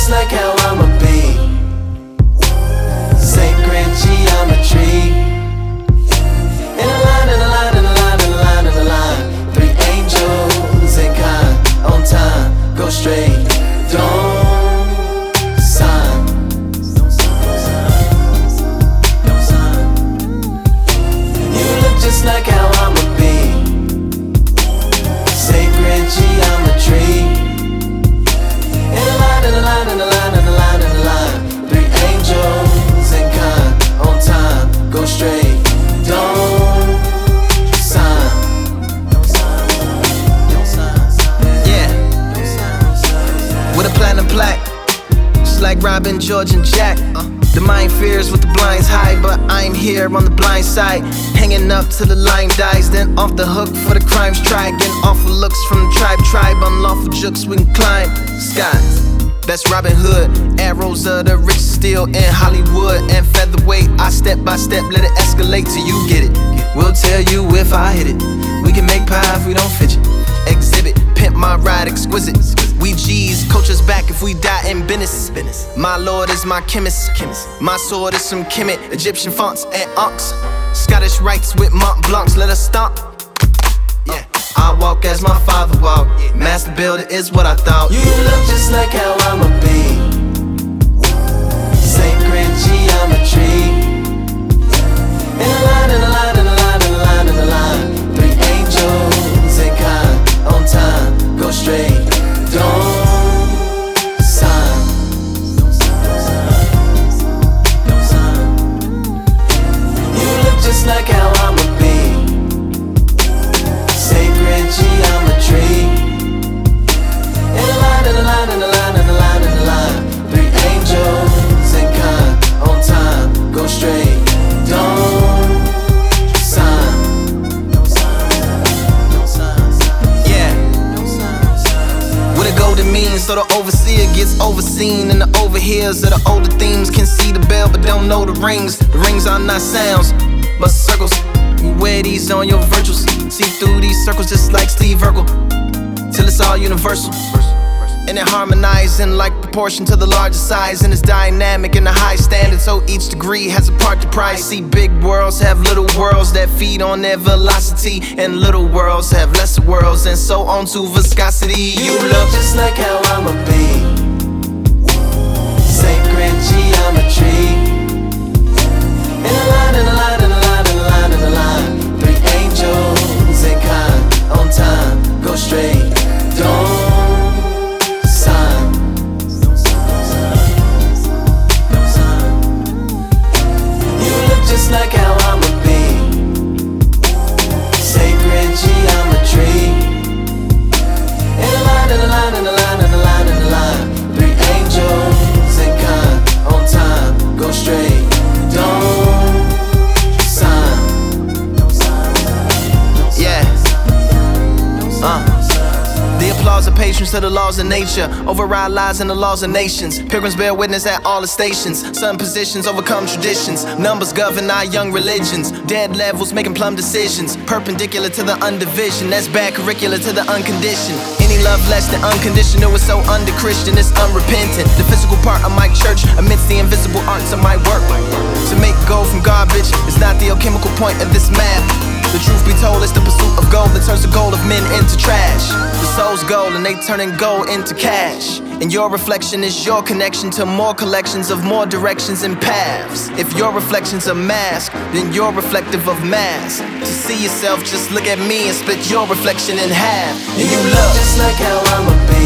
just like how I'ma be. Sacred geometry. In a line, in a line, in a line, in a line, in a line. Three angels in kind, on time, go straight, don't sign. You look just like how I'ma be. Sacred geometry. In a line, in a line, in a line, in a line, in a line. Three angels in kind, on time, go straight, don't sign. Yeah, with a platinum plaque, just like Robin, George, and Jack. The mind fears with the blinds high, but I'm here on the blind side, hanging up till the line dies, then off the hook for the crimes tried. Getting awful looks from the tribe, unlawful jokes we can climb skies. That's Robin Hood, arrows of the rich steel in Hollywood and featherweight. I step by step, let it escalate till you get it. We'll tell you if I hit it. We can make pie if we don't fidget. Exhibit, pimp my ride exquisite. We G's, coach us back if we die in business. My lord is my chemist. My sword is some Kemet, Egyptian fonts and unks. Scottish rites with Mont Blancs, let us stomp. Yeah, I walk as my father walked. Master builder is what I thought. You look just like how I'ma be. Sacred geometry. In a line, in a line, in a line, in a line, in a line. Three angels in kind, on time, go straight, don't sign. You look just like how I'ma be. Sacred geometry. In a line, in a line, in a line, in a line, in a line. Three angels in kind, on time, go straight, don't sign. Yeah, what a golden means, so the overseer gets overseen, and the overhears of the older themes can see the bell but don't know the rings. The rings are not sounds, but circles. You wear these on your virtuals, see through these circles just like Steve Urkel, till it's all universal. And it harmonizing like proportion to the larger size, and it's dynamic in a high standard, so each degree has a part to price. See, big worlds have little worlds that feed on their velocity, and little worlds have lesser worlds, and so on to viscosity. You look just like how I'ma be. Sacred geometry. In a line, in a line, in a line, in a line, in a line. Three angels in kind, on time, go straight, don't sign. You look just like how I'ma be. Sacred geometry. In a line, in a line, in a line, in a line, in a line. Three angels in kind, on time, go straight, don't sign. Yeah, the applause of patience to the laws of nature override lies and the laws of nations. Pilgrims bear witness at all the stations. Some positions overcome traditions. Numbers govern our young religions. Dead levels making plumb decisions. Perpendicular to the undivision. That's bad curricula to the unconditioned. Any love less than unconditional is so under-Christian, it's unrepentant. The physical part of my church amidst the invisible arts of my work. To make gold from garbage is not the alchemical point of this math. The truth be told, it's the pursuit of gold that turns the gold of men into trash. The soul's gold and they turning gold into cash. And your reflection is your connection to more collections of more directions and paths. If your reflection's a mask, then you're reflective of mass. To see yourself, just look at me and split your reflection in half. And you look just like how I'ma be.